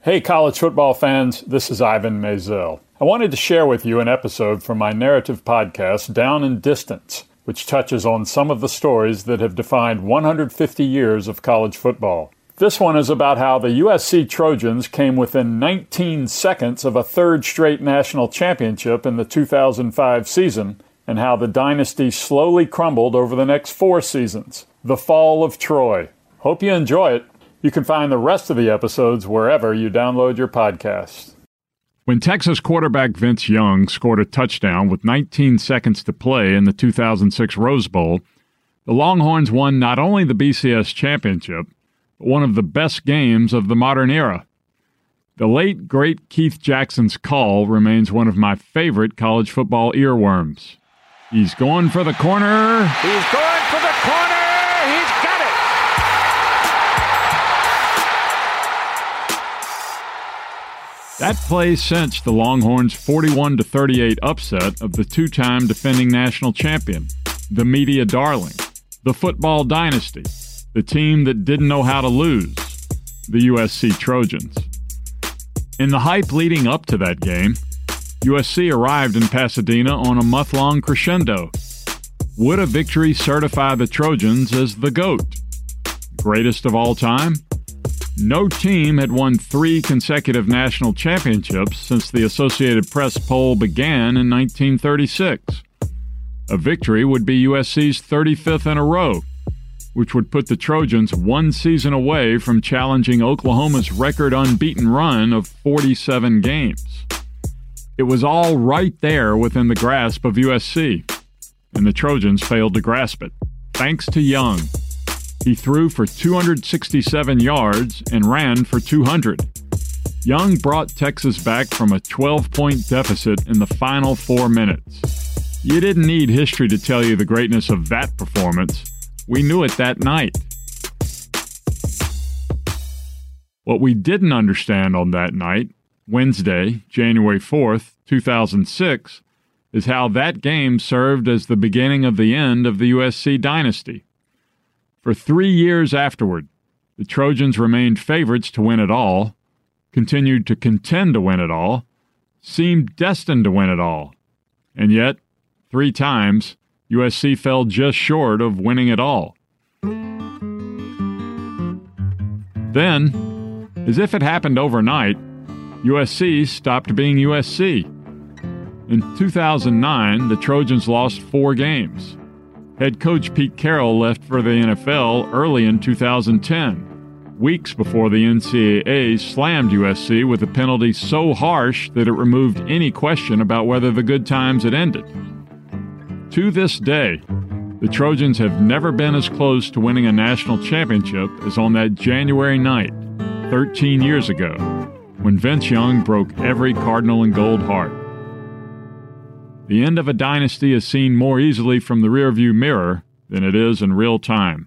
Hey college football fans, this is Ivan Maisel. I wanted to share with you an episode from my narrative podcast, Down and Distance, which touches on some of the stories that have defined 150 years of college football. This one is about how the USC Trojans came within 19 seconds of a third straight national championship in the 2005 season, and how the dynasty slowly crumbled over the next 4 seasons. The Fall of Troy. Hope you enjoy it. You can find the rest of the episodes wherever you download your podcasts. When Texas quarterback Vince Young scored a touchdown with 19 seconds to play in the 2006 Rose Bowl, the Longhorns won not only the BCS championship, but one of the best games of the modern era. The late, great Keith Jackson's call remains one of my favorite college football earworms. He's going for the corner. He's going for the corner. He's got it. That play cinched the Longhorns' 41-38 upset of the two-time defending national champion, the media darling, the football dynasty, the team that didn't know how to lose, the USC Trojans. In the hype leading up to that game, USC arrived in Pasadena on a month-long crescendo. Would a victory certify the Trojans as the GOAT? Greatest of all time? No team had won 3 consecutive national championships since the Associated Press poll began in 1936. A victory would be USC's 35th in a row, which would put the Trojans 1 season away from challenging Oklahoma's record unbeaten run of 47 games. It was all right there within the grasp of USC, and the Trojans failed to grasp it, thanks to Young. He threw for 267 yards and ran for 200. Young brought Texas back from a 12-point deficit in the final 4 minutes. You didn't need history to tell you the greatness of that performance. We knew it that night. What we didn't understand on that night, Wednesday, January 4th, 2006, is how that game served as the beginning of the end of the USC dynasty. For 3 years afterward, the Trojans remained favorites to win it all, continued to contend to win it all, seemed destined to win it all. And yet, 3 times, USC fell just short of winning it all. Then, as if it happened overnight, USC stopped being USC. In 2009, the Trojans lost 4 games. Head coach Pete Carroll left for the NFL early in 2010, weeks before the NCAA slammed USC with a penalty so harsh that it removed any question about whether the good times had ended. To this day, the Trojans have never been as close to winning a national championship as on that January night, 13 years ago, when Vince Young broke every Cardinal and Gold heart. The end of a dynasty is seen more easily from the rearview mirror than it is in real time.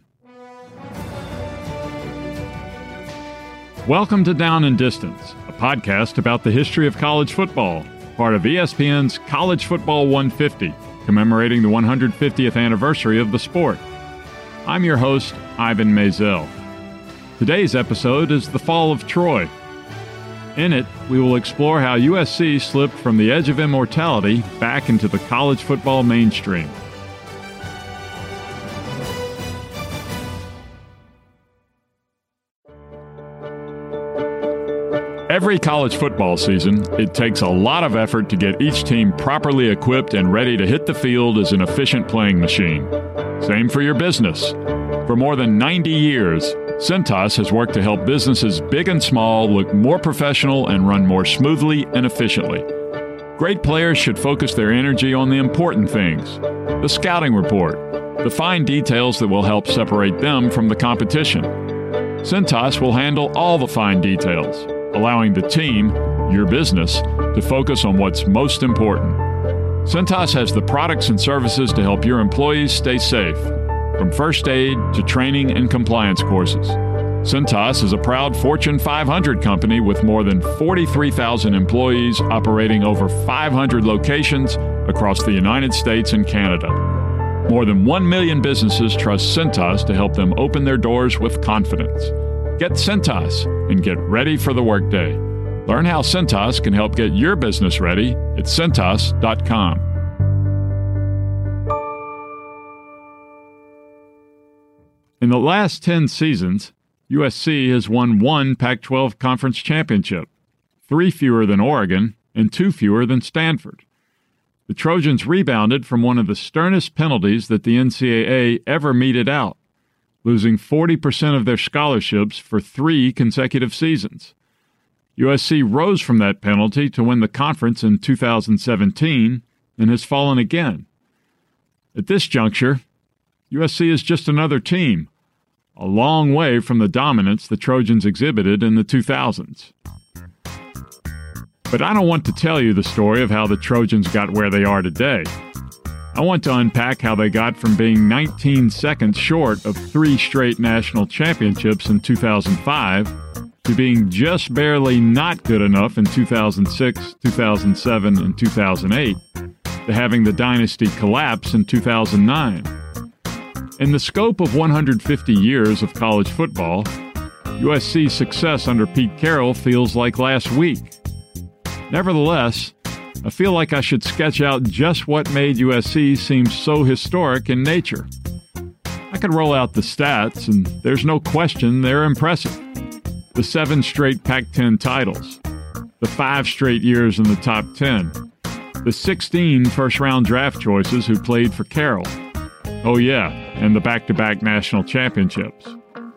Welcome to Down and Distance, a podcast about the history of college football, part of ESPN's College Football 150, commemorating the 150th anniversary of the sport. I'm your host, Ivan Maisel. Today's episode is The Fall of Troy. In it, we will explore how USC slipped from the edge of immortality back into the college football mainstream. Every college football season, it takes a lot of effort to get each team properly equipped and ready to hit the field as an efficient playing machine. Same for your business. For more than 90 years, Cintas has worked to help businesses big and small look more professional and run more smoothly and efficiently. Great players should focus their energy on the important things, the scouting report, the fine details that will help separate them from the competition. Cintas will handle all the fine details, allowing the team, your business, to focus on what's most important. Cintas has the products and services to help your employees stay safe, from first aid to training and compliance courses. Cintas is a proud Fortune 500 company with more than 43,000 employees operating over 500 locations across the United States and Canada. More than 1 million businesses trust Cintas to help them open their doors with confidence. Get Cintas and get ready for the workday. Learn how Cintas can help get your business ready at Cintas.com. In the last 10 seasons, USC has won 1 Pac-12 Conference championship, 3 fewer than Oregon and 2 fewer than Stanford. The Trojans rebounded from one of the sternest penalties that the NCAA ever meted out, losing 40% of their scholarships for 3 consecutive seasons. USC rose from that penalty to win the conference in 2017 and has fallen again. At this juncture, USC is just another team, a long way from the dominance the Trojans exhibited in the 2000s. But I don't want to tell you the story of how the Trojans got where they are today. I want to unpack how they got from being 19 seconds short of 3 straight national championships in 2005 to being just barely not good enough in 2006, 2007, and 2008, to having the dynasty collapse in 2009. In the scope of 150 years of college football, USC's success under Pete Carroll feels like last week. Nevertheless, I feel like I should sketch out just what made USC seem so historic in nature. I could roll out the stats, and there's no question they're impressive. The 7 straight Pac-10 titles, the 5 straight years in the top 10, the 16 first-round draft choices who played for Carroll. Oh yeah, and the back-to-back national championships.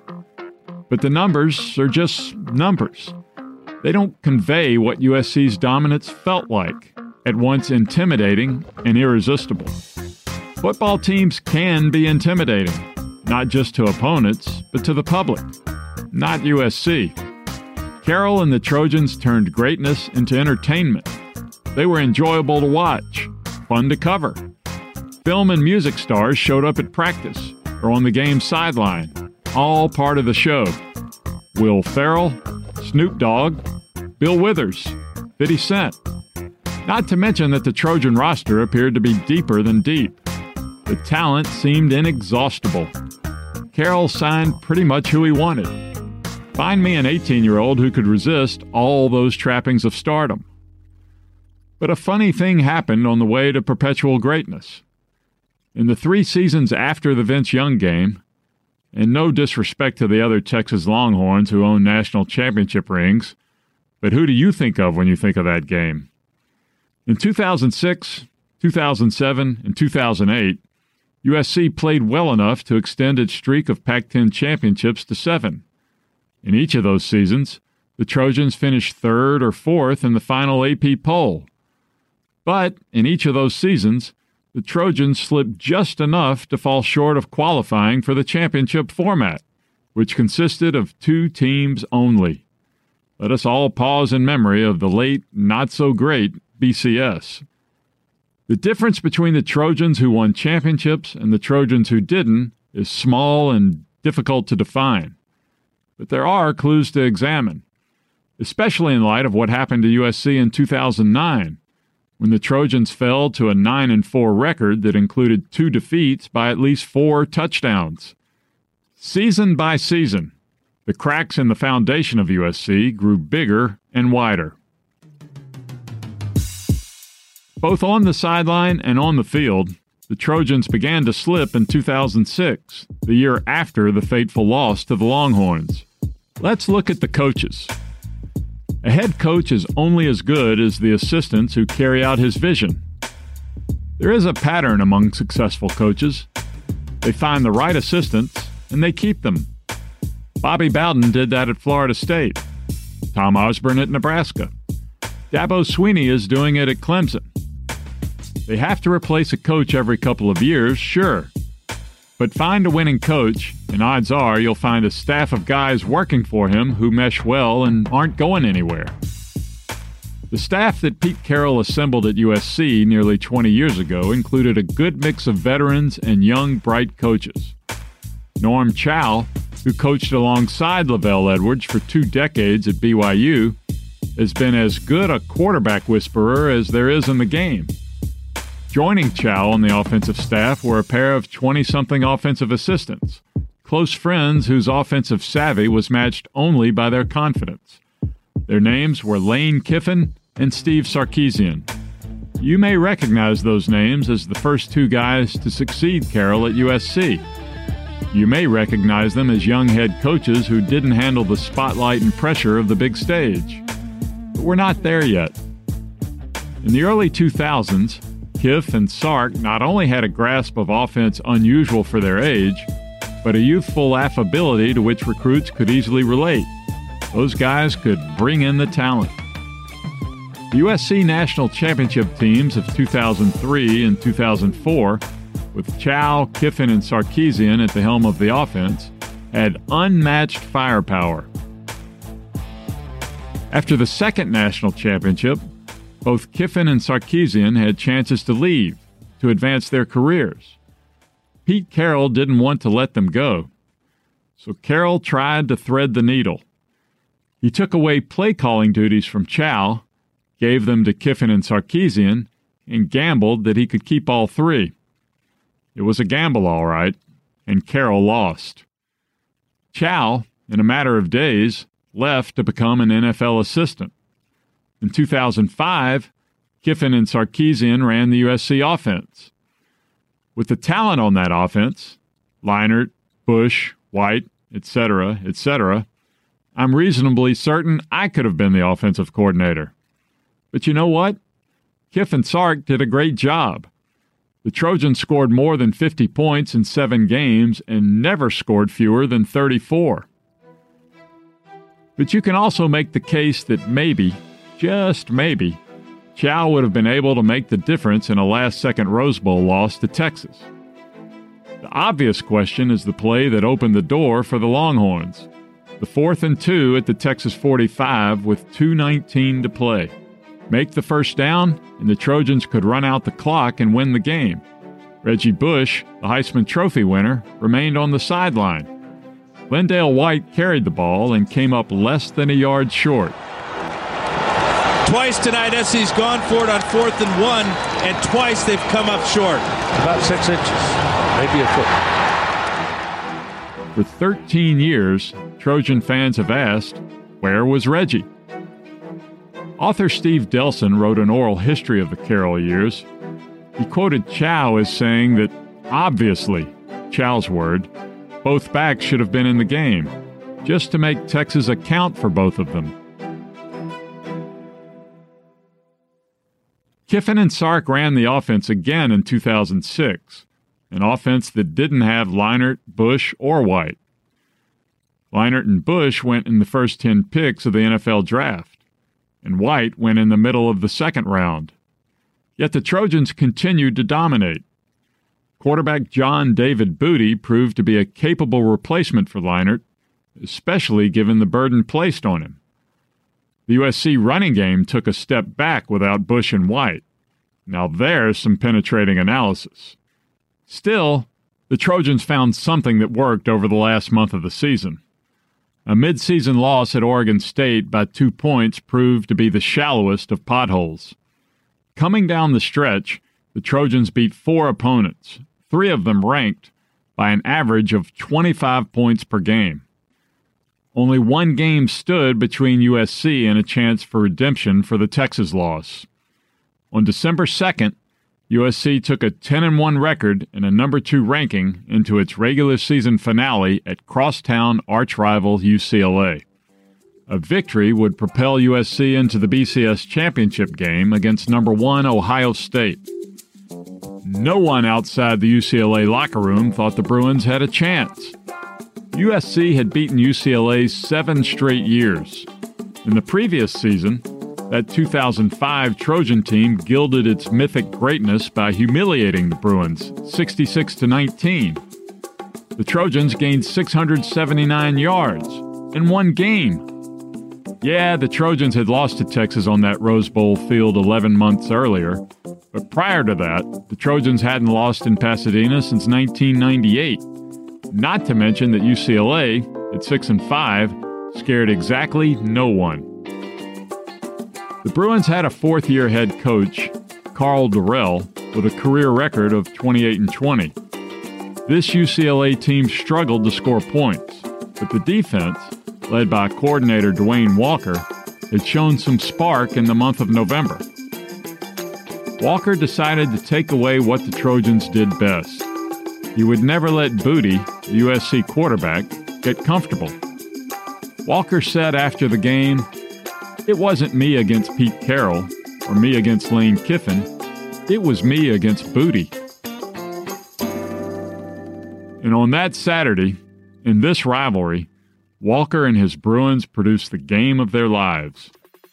But the numbers are just numbers. They don't convey what USC's dominance felt like, at once intimidating and irresistible. Football teams can be intimidating, not just to opponents, but to the public. Not USC. Carroll and the Trojans turned greatness into entertainment. They were enjoyable to watch, fun to cover. Film and music stars showed up at practice or on the game's sideline, all part of the show. Will Ferrell, Snoop Dogg, Bill Withers, 50 Cent. Not to mention that the Trojan roster appeared to be deeper than deep. The talent seemed inexhaustible. Carroll signed pretty much who he wanted. Find me an 18-year-old who could resist all those trappings of stardom. But a funny thing happened on the way to perpetual greatness. In the 3 seasons after the Vince Young game, and no disrespect to the other Texas Longhorns who own national championship rings, but who do you think of when you think of that game? In 2006, 2007, and 2008, USC played well enough to extend its streak of Pac-10 championships to 7. In each of those seasons, the Trojans finished 3rd or 4th in the final AP poll. But in each of those seasons, the Trojans slipped just enough to fall short of qualifying for the championship format, which consisted of 2 teams only. Let us all pause in memory of the late, not-so-great BCS. The difference between the Trojans who won championships and the Trojans who didn't is small and difficult to define. But there are clues to examine, especially in light of what happened to USC in 2009, when the Trojans fell to a 9-4 record that included 2 defeats by at least 4 touchdowns. Season by season, the cracks in the foundation of USC grew bigger and wider. Both on the sideline and on the field, the Trojans began to slip in 2006, the year after the fateful loss to the Longhorns. Let's look at the coaches. A head coach is only as good as the assistants who carry out his vision. There is a pattern among successful coaches. They find the right assistants, and they keep them. Bobby Bowden did that at Florida State. Tom Osborne at Nebraska. Dabo Swinney is doing it at Clemson. They have to replace a coach every couple of years, sure. But find a winning coach, and odds are you'll find a staff of guys working for him who mesh well and aren't going anywhere. The staff that Pete Carroll assembled at USC nearly 20 years ago included a good mix of veterans and young, bright coaches. Norm Chow, who coached alongside LaVell Edwards for 2 decades at BYU, has been as good a quarterback whisperer as there is in the game. Joining Chow on the offensive staff were a pair of 20-something offensive assistants, close friends whose offensive savvy was matched only by their confidence. Their names were Lane Kiffin and Steve Sarkisian. You may recognize those names as the first two guys to succeed Carroll at USC. You may recognize them as young head coaches who didn't handle the spotlight and pressure of the big stage. But we're not there yet. In the early 2000s, Kiff and Sark not only had a grasp of offense unusual for their age, but a youthful affability to which recruits could easily relate. Those guys could bring in the talent. The USC National Championship teams of 2003 and 2004, with Chow, Kiffin, and Sarkisian at the helm of the offense, had unmatched firepower. After the second national championship, both Kiffin and Sarkisian had chances to leave, to advance their careers. Pete Carroll didn't want to let them go, so Carroll tried to thread the needle. He took away play-calling duties from Chow, gave them to Kiffin and Sarkisian, and gambled that he could keep all three. It was a gamble, all right, and Carroll lost. Chow, in a matter of days, left to become an NFL assistant. In 2005, Kiffin and Sarkisian ran the USC offense. With the talent on that offense, Leinart, Bush, White, etc., I'm reasonably certain I could have been the offensive coordinator. But you know what? Kiff and Sark did a great job. The Trojans scored more than 50 points in 7 games and never scored fewer than 34. But you can also make the case that maybe, just maybe, Chow would have been able to make the difference in a last-second Rose Bowl loss to Texas. The obvious question is the play that opened the door for the Longhorns. The 4th and 2 at the Texas 45 with 2:19 to play. Make the first down, and the Trojans could run out the clock and win the game. Reggie Bush, the Heisman Trophy winner, remained on the sideline. Lendale White carried the ball and came up less than a yard short. Twice tonight, SC's gone for it on 4th and 1, and twice they've come up short. About 6 inches, maybe a foot. For 13 years, Trojan fans have asked, where was Reggie? Author Steve Delson wrote an oral history of the Carroll years. He quoted Chow as saying that, obviously, Chow's word, both backs should have been in the game, just to make Texas account for both of them. Kiffin and Sark ran the offense again in 2006, an offense that didn't have Leinart, Bush, or White. Leinart and Bush went in the first 10 picks of the NFL draft, and White went in the middle of the second round. Yet the Trojans continued to dominate. Quarterback John David Booty proved to be a capable replacement for Leinart, especially given the burden placed on him. The USC running game took a step back without Bush and White. Now there's some penetrating analysis. Still, the Trojans found something that worked over the last month of the season. A mid-season loss at Oregon State by 2 points proved to be the shallowest of potholes. Coming down the stretch, the Trojans beat 4 opponents, 3 of them ranked, by an average of 25 points per game. Only 1 game stood between USC and a chance for redemption for the Texas loss. On December 2nd, USC took a 10-1 record and a number 2 ranking into its regular season finale at crosstown arch-rival UCLA. A victory would propel USC into the BCS championship game against number 1 Ohio State. No one outside the UCLA locker room thought the Bruins had a chance. USC had beaten UCLA 7 straight years. In the previous season, that 2005 Trojan team gilded its mythic greatness by humiliating the Bruins 66-19. The Trojans gained 679 yards in 1 game. Yeah, the Trojans had lost to Texas on that Rose Bowl field 11 months earlier, but prior to that, the Trojans hadn't lost in Pasadena since 1998. Not to mention that UCLA, at 6-5, scared exactly no one. The Bruins had a 4th-year head coach, Karl Dorrell, with a career record of 28-20. This UCLA team struggled to score points, but the defense, led by coordinator Dwayne Walker, had shown some spark in the month of November. Walker decided to take away what the Trojans did best. He would never let Booty, the USC quarterback, get comfortable. Walker said after the game, "It wasn't me against Pete Carroll or me against Lane Kiffin. It was me against Booty." And on that Saturday, in this rivalry, Walker and his Bruins produced the game of their lives.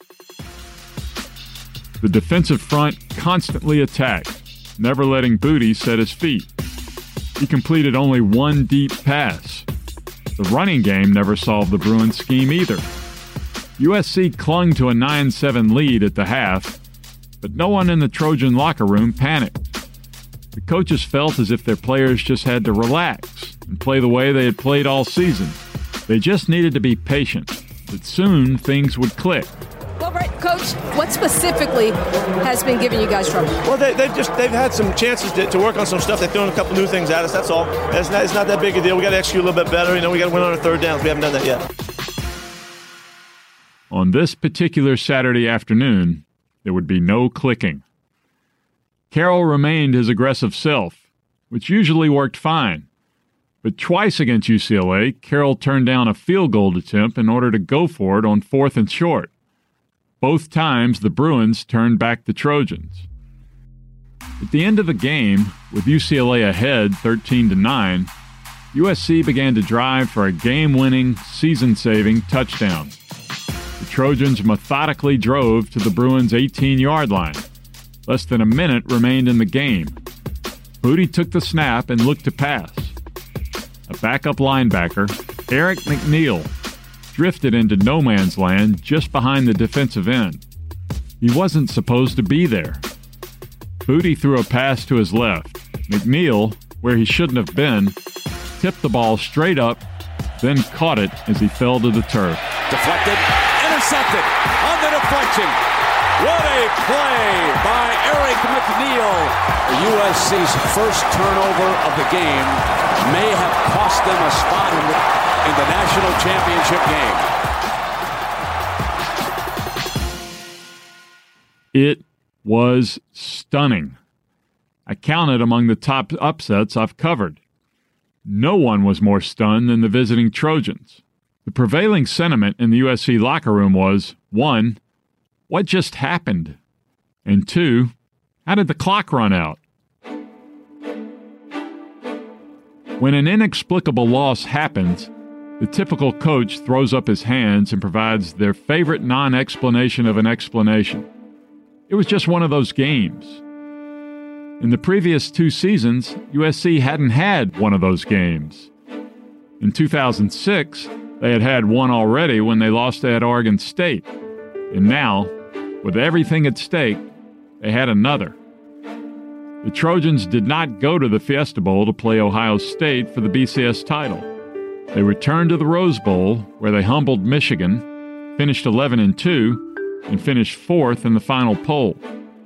The defensive front constantly attacked, never letting Booty set his feet. He completed only one deep pass. The running game never solved the Bruins scheme either. USC clung to a 9-7 lead at the half, but no one in the Trojan locker room panicked. The coaches felt as if their players just had to relax and play the way they had played all season. They just needed to be patient, that soon things would click. Well, right, Coach, what specifically has been giving you guys trouble? Well, they've had some chances to work on some stuff. They've thrown a couple new things at us, that's all. It's not that big a deal. We got to execute a little bit better. We got to win on our third downs. We haven't done that yet. On this particular Saturday afternoon, there would be no clicking. Carroll remained his aggressive self, which usually worked fine. But twice against UCLA, Carroll turned down a field goal attempt in order to go for it on 4th and short. Both times, the Bruins turned back the Trojans. At the end of the game, with UCLA ahead 13-9, USC began to drive for a game-winning, season-saving touchdown. The Trojans methodically drove to the Bruins' 18-yard line. Less than a minute remained in the game. Booty took the snap and looked to pass. A backup linebacker, Eric McNeil, drifted into no man's land just behind the defensive end. He wasn't supposed to be there. Booty threw a pass to his left. McNeil, where he shouldn't have been, tipped the ball straight up, then caught it as he fell to the turf. Deflected, intercepted, on the deflection. What a play by Eric McNeil. USC's first turnover of the game may have cost them a spot in the national championship game. It was stunning. I counted among the top upsets I've covered. No one was more stunned than the visiting Trojans. The prevailing sentiment in the USC locker room was, 1, what just happened? And 2, how did the clock run out? When an inexplicable loss happens, the typical coach throws up his hands and provides their favorite non-explanation of an explanation. It was just one of those games. In the previous 2 seasons, USC hadn't had one of those games. In 2006, they had had one already when they lost at Oregon State. And now, with everything at stake, they had another. The Trojans did not go to the Fiesta Bowl to play Ohio State for the BCS title. They returned to the Rose Bowl, where they humbled Michigan, finished 11-2, and finished 4th in the final poll.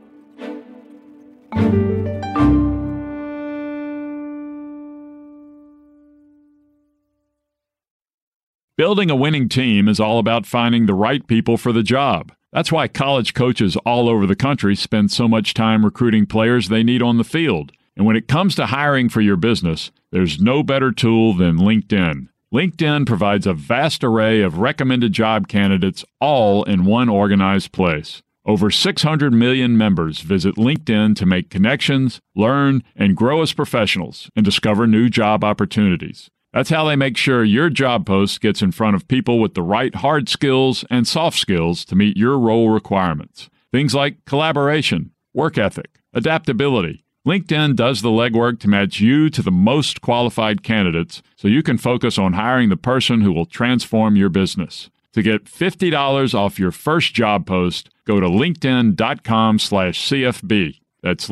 Building a winning team is all about finding the right people for the job. That's why college coaches all over the country spend so much time recruiting players they need on the field. And when it comes to hiring for your business, there's no better tool than LinkedIn. LinkedIn provides a vast array of recommended job candidates all in one organized place. Over 600 million members visit LinkedIn to make connections, learn, and grow as professionals and discover new job opportunities. That's how they make sure your job post gets in front of people with the right hard skills and soft skills to meet your role requirements. Things like collaboration, work ethic, adaptability. LinkedIn does the legwork to match you to the most qualified candidates so you can focus on hiring the person who will transform your business. To get $50 off your first job post, go to linkedin.com/CFB. That's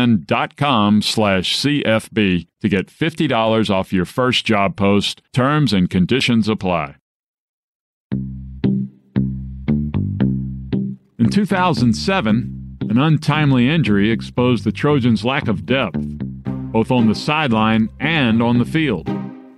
linkedin.com/CFB to get $50 off your first job post. Terms and conditions apply. In 2007, an untimely injury exposed the Trojans' lack of depth, both on the sideline and on the field.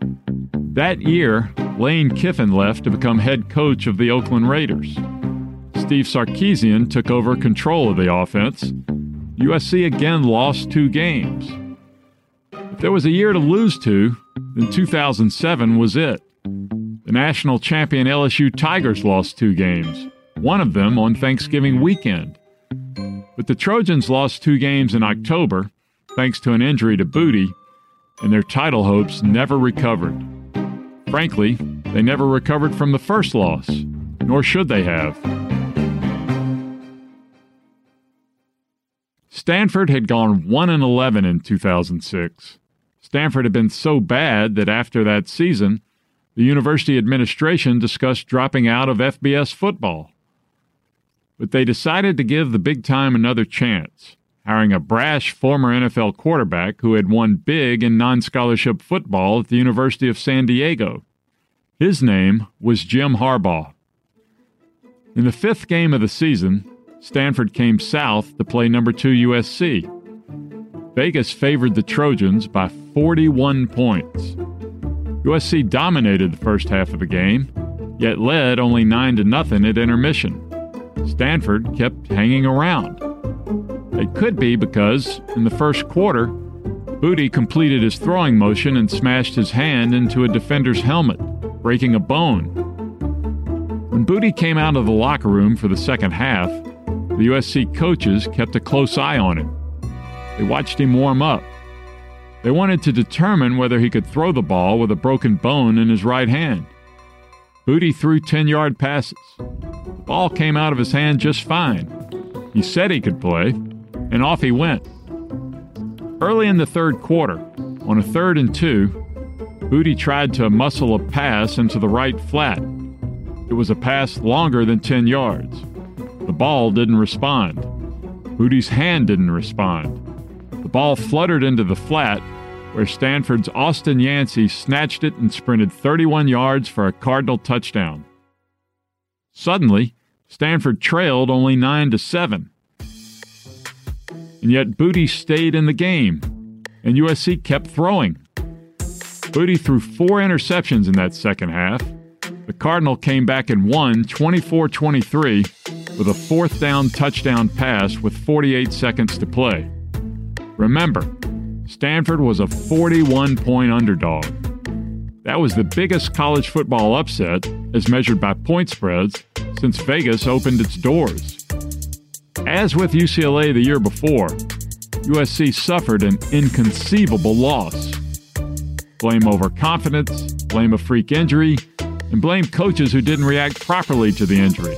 That year, Lane Kiffin left to become head coach of the Oakland Raiders. Steve Sarkisian took over control of the offense, USC again lost 2 games. If there was a year to lose to, then 2007 was it. The national champion LSU Tigers lost 2 games, one of them on Thanksgiving weekend. But the Trojans lost 2 games in October, thanks to an injury to Booty, and their title hopes never recovered. Frankly, they never recovered from the first loss, nor should they have. Stanford had gone 1-11 in 2006. Stanford had been so bad that after that season, the university administration discussed dropping out of FBS football. But they decided to give the Big Time another chance, hiring a brash former NFL quarterback who had won big in non-scholarship football at the University of San Diego. His name was Jim Harbaugh. In the 5th game of the season, Stanford came south to play number 2 USC. Vegas favored the Trojans by 41 points. USC dominated the first half of the game, yet led only 9-0 at intermission. Stanford kept hanging around. It could be because, in the first quarter, Booty completed his throwing motion and smashed his hand into a defender's helmet, breaking a bone. When Booty came out of the locker room for the second half, the USC coaches kept a close eye on him. They watched him warm up. They wanted to determine whether he could throw the ball with a broken bone in his right hand. Booty threw 10-yard passes. The ball came out of his hand just fine. He said he could play, and off he went. Early in the third quarter, on a 3rd and 2, Booty tried to muscle a pass into the right flat. It was a pass longer than 10 yards. The ball didn't respond. Booty's hand didn't respond. The ball fluttered into the flat, where Stanford's Austin Yancey snatched it and sprinted 31 yards for a Cardinal touchdown. Suddenly, Stanford trailed only 9-7. And yet Booty stayed in the game, and USC kept throwing. Booty threw 4 interceptions in that second half. The Cardinal came back and won 24-23 with a 4th down touchdown pass with 48 seconds to play. Remember, Stanford was a 41-point underdog. That was the biggest college football upset, as measured by point spreads, since Vegas opened its doors. As with UCLA the year before, USC suffered an inconceivable loss. Blame overconfidence, blame a freak injury, and blame coaches who didn't react properly to the injury.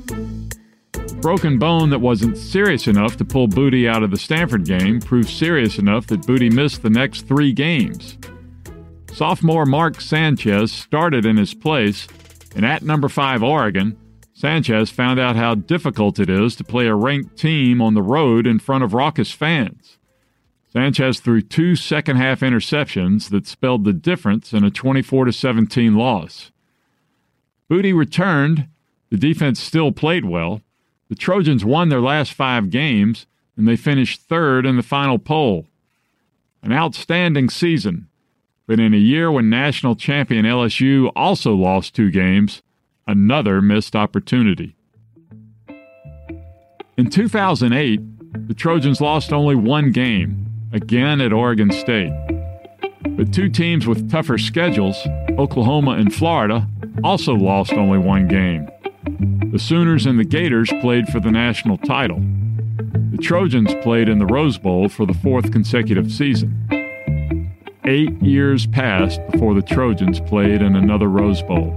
Broken bone that wasn't serious enough to pull Booty out of the Stanford game proved serious enough that Booty missed the next 3 games. Sophomore Mark Sanchez started in his place, and at number 5 Oregon, Sanchez found out how difficult it is to play a ranked team on the road in front of raucous fans. Sanchez threw 2 second-half interceptions that spelled the difference in a 24-17 loss. Booty returned. The defense still played well. The Trojans won their last 5 games, and they finished 3rd in the final poll. An outstanding season, but in a year when national champion LSU also lost 2 games, another missed opportunity. In 2008, the Trojans lost only 1 game, again at Oregon State. But 2 teams with tougher schedules, Oklahoma and Florida, also lost only 1 game. The Sooners and the Gators played for the national title. The Trojans played in the Rose Bowl for the 4th consecutive season. 8 years passed before the Trojans played in another Rose Bowl.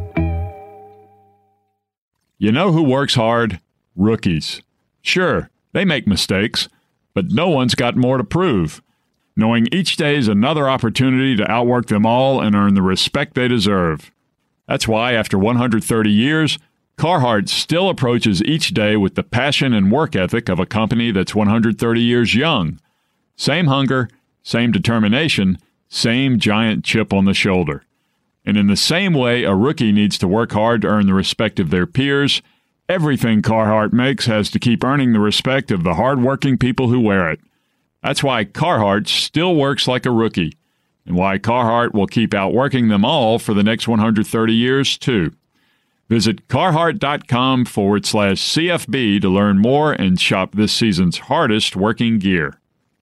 You know who works hard? Rookies. Sure, they make mistakes, but no one's got more to prove. Knowing each day is another opportunity to outwork them all and earn the respect they deserve. That's why, after 130 years, Carhartt still approaches each day with the passion and work ethic of a company that's 130 years young. Same hunger, same determination, same giant chip on the shoulder. And in the same way a rookie needs to work hard to earn the respect of their peers, everything Carhartt makes has to keep earning the respect of the hard-working people who wear it. That's why Carhartt still works like a rookie, and why Carhartt will keep outworking them all for the next 130 years, too. Visit Carhartt.com/CFB to learn more and shop this season's hardest working gear.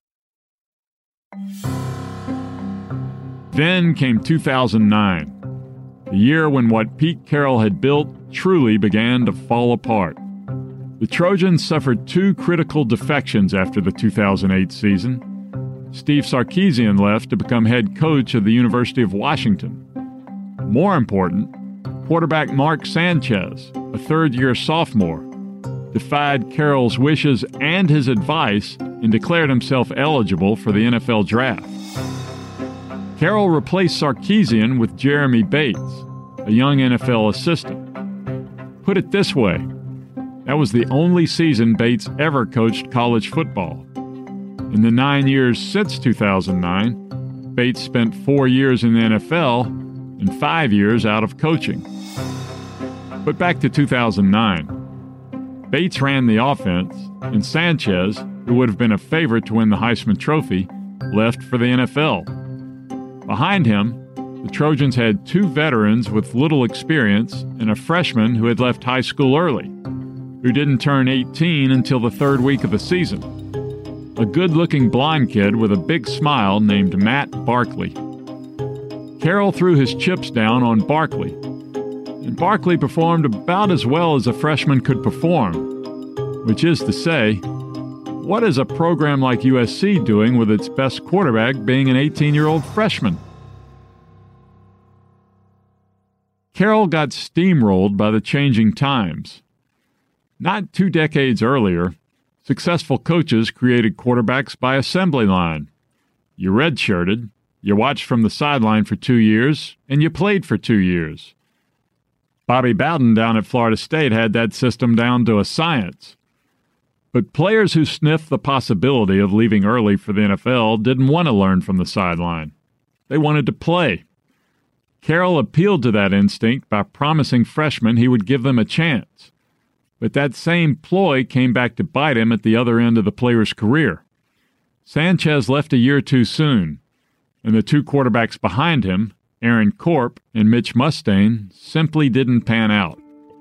Then came 2009, the year when what Pete Carroll had built truly began to fall apart. The Trojans suffered two critical defections after the 2008 season. Steve Sarkisian left to become head coach of the University of Washington. More important, quarterback Mark Sanchez, a third-year sophomore, defied Carroll's wishes and his advice and declared himself eligible for the NFL draft. Carroll replaced Sarkisian with Jeremy Bates, a young NFL assistant. Put it this way, that was the only season Bates ever coached college football. In the 9 years since 2009, Bates spent 4 years in the NFL and 5 years out of coaching. But back to 2009. Bates ran the offense, and Sanchez, who would have been a favorite to win the Heisman Trophy, left for the NFL. Behind him, the Trojans had two veterans with little experience and a freshman who had left high school early, who didn't turn 18 until the third week of the season. A good-looking blonde kid with a big smile named Matt Barkley. Carroll threw his chips down on Barkley, and Barkley performed about as well as a freshman could perform, which is to say, what is a program like USC doing with its best quarterback being an 18-year-old freshman? Carroll got steamrolled by the changing times. Not 2 decades earlier, successful coaches created quarterbacks by assembly line. You redshirted, you watched from the sideline for 2 years, and you played for 2 years. Bobby Bowden down at Florida State had that system down to a science. But players who sniffed the possibility of leaving early for the NFL didn't want to learn from the sideline. They wanted to play. Carroll appealed to that instinct by promising freshmen he would give them a chance. But that same ploy came back to bite him at the other end of the player's career. Sanchez left a year too soon, and the two quarterbacks behind him, Aaron Corp and Mitch Mustain, simply didn't pan out.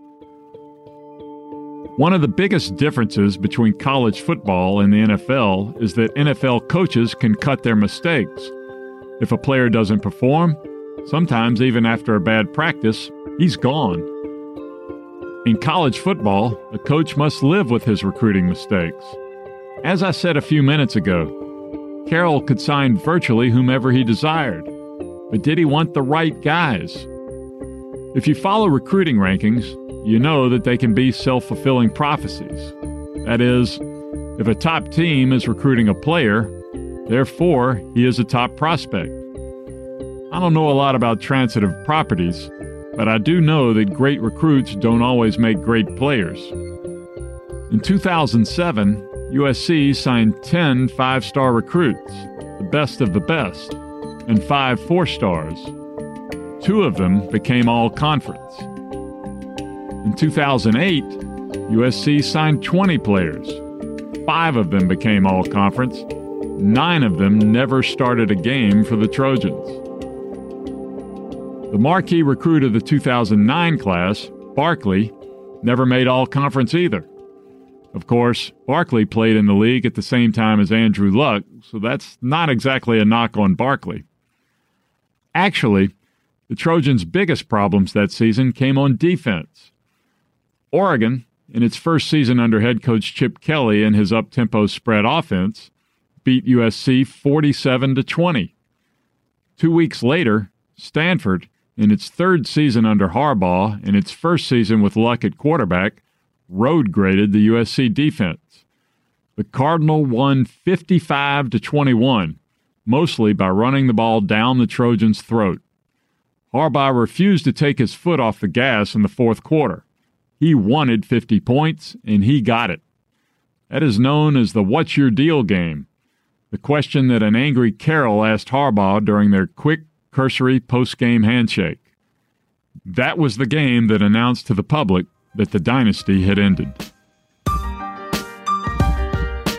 One of the biggest differences between college football and the NFL is that NFL coaches can cut their mistakes. If a player doesn't perform, sometimes even after a bad practice, he's gone. In college football, a coach must live with his recruiting mistakes. As I said a few minutes ago, Carroll could sign virtually whomever he desired. But did he want the right guys? If you follow recruiting rankings, you know that they can be self-fulfilling prophecies. That is, if a top team is recruiting a player, therefore he is a top prospect. I don't know a lot about transitive properties, but I do know that great recruits don't always make great players. In 2007, USC signed 10 5-star recruits, the best of the best, and 5 4-stars. 2 of them became all-conference. In 2008, USC signed 20 players. 5 of them became all-conference. 9 of them never started a game for the Trojans. The marquee recruit of the 2009 class, Barkley, never made all-conference either. Of course, Barkley played in the league at the same time as Andrew Luck, so that's not exactly a knock on Barkley. Actually, the Trojans' biggest problems that season came on defense. Oregon, in its first season under head coach Chip Kelly and his up-tempo spread offense, beat USC 47-20. 2 weeks later, Stanford, in its third season under Harbaugh and its first season with Luck at quarterback, road-graded the USC defense. The Cardinal won 55-21, mostly by running the ball down the Trojans' throat. Harbaugh refused to take his foot off the gas in the fourth quarter. He wanted 50 points, and he got it. That is known as the what's your deal game, the question that an angry Carroll asked Harbaugh during their quick, cursory post-game handshake. That was the game that announced to the public that the dynasty had ended.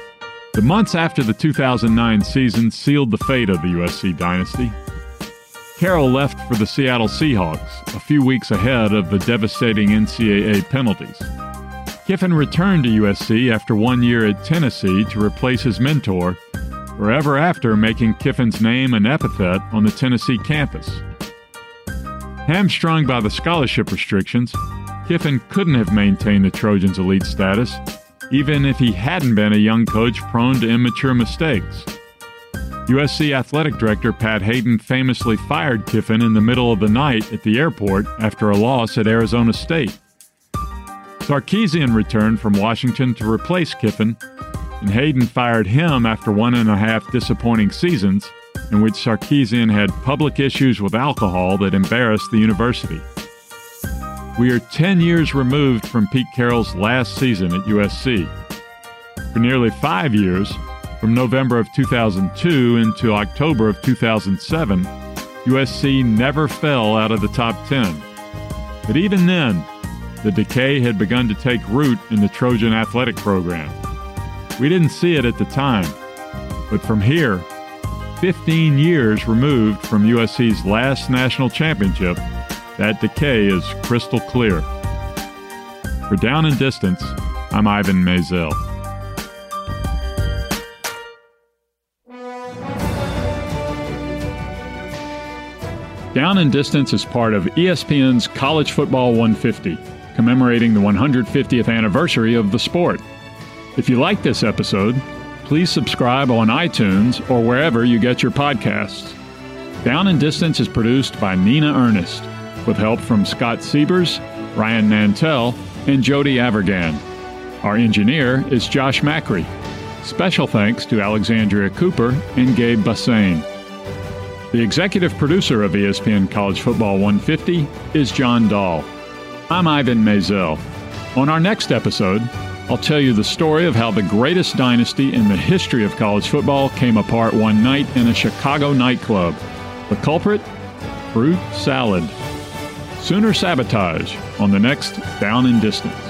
The months after the 2009 season sealed the fate of the USC dynasty. Carroll left for the Seattle Seahawks a few weeks ahead of the devastating NCAA penalties. Kiffin returned to USC after 1 year at Tennessee to replace his mentor, forever after making Kiffin's name an epithet on the Tennessee campus. Hamstrung by the scholarship restrictions, Kiffin couldn't have maintained the Trojans' elite status, even if he hadn't been a young coach prone to immature mistakes. USC Athletic Director Pat Hayden famously fired Kiffin in the middle of the night at the airport after a loss at Arizona State. Sarkisian returned from Washington to replace Kiffin, and Hayden fired him after 1.5 disappointing seasons in which Sarkisian had public issues with alcohol that embarrassed the university. We are 10 years removed from Pete Carroll's last season at USC. For nearly 5 years, from November of 2002 into October of 2007, USC never fell out of the top 10. But even then, the decay had begun to take root in the Trojan athletic program. We didn't see it at the time, but from here, 15 years removed from USC's last national championship, that decay is crystal clear. For Down and Distance, I'm Ivan Maisel. Down and Distance is part of ESPN's College Football 150, commemorating the 150th anniversary of the sport. If you like this episode, please subscribe on iTunes or wherever you get your podcasts. Down and Distance is produced by Nina Ernest, with help from Scott Siebers, Ryan Nantel, and Jody Avergan. Our engineer is Josh Macri. Special thanks to Alexandria Cooper and Gabe Bassane. The executive producer of ESPN College Football 150 is John Dahl. I'm Ivan Maisel. On our next episode, I'll tell you the story of how the greatest dynasty in the history of college football came apart one night in a Chicago nightclub. The culprit? Fruit salad. Sooner Sabotage on the next Down and Distance.